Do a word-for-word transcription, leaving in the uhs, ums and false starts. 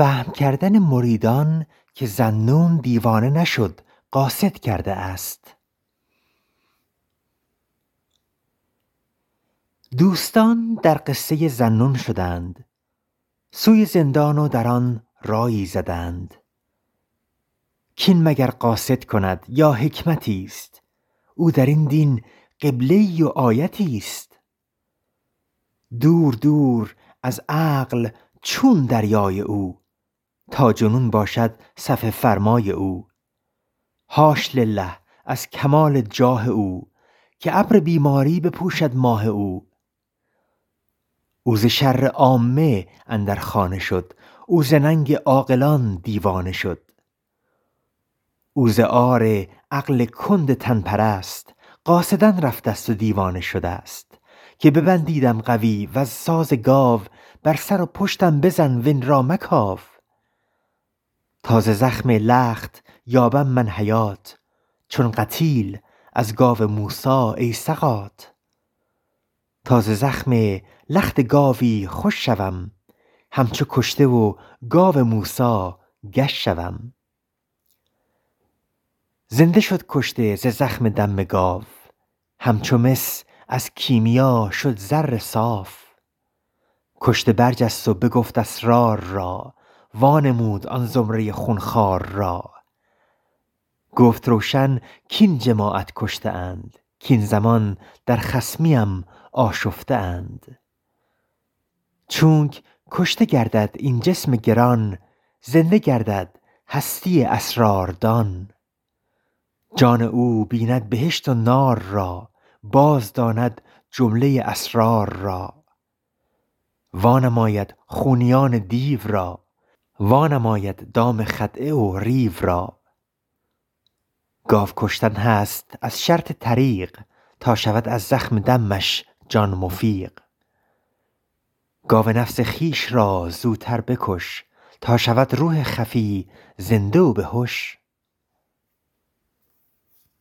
فهم کردن مریدان که ذاالنون دیوانه نشد قاصد کرده است. دوستان در قصه ذاالنون شدند، سوی زندان و در آن رایی زدند. کین مگر قاصد کند یا حکمتی است، او در این دین قبله‌ای و آیتی است. دور دور از عقل چون دریای او، تا جنون باشد صف فرمای او. حاش لله از کمال جاه او، که ابر بیماری بپوشد ماه او. او ز شر عامه اندر خانه شد، او ز ننگ عاقلان دیوانه شد. او ز عار عقل کند تن پرست، قاصدا رفته است و دیوانه شده است. که ببندیدم قوی و از ساز گاو، بر سر و پشتم بزن وین را مکاو. تا ز زخم لخت یابم من حیات، چون قتیل از گاو موسی ای سقات. تا ز زخم لخت گاوی خوش شوم، همچو کشته و گاو موسی گشت شوم. زنده شد کشته ز زخم دم گاو، همچو مس از کیمیا شد زر صاف. کشته برجست و بگفت اسرار را، وانمود آن زمره خونخوار را. گفت روشن کین جماعت کشته اند، کین زمان در خصمیم آشفته اند. چونک کشته گردد این جسم گران، زنده گردد هستی اسراردان. جان او بیند بهشت و نار را، باز داند جمله اسرار را. وانماید خونیان دیو را، وانماید دام خدعه و ریو را. گاو کشتن هست از شرط طریق، تا شود از زخم دمش جان مفیق. گاو نفس خویش را زوتر بکش، تا شود روح خفی زنده و به هوش.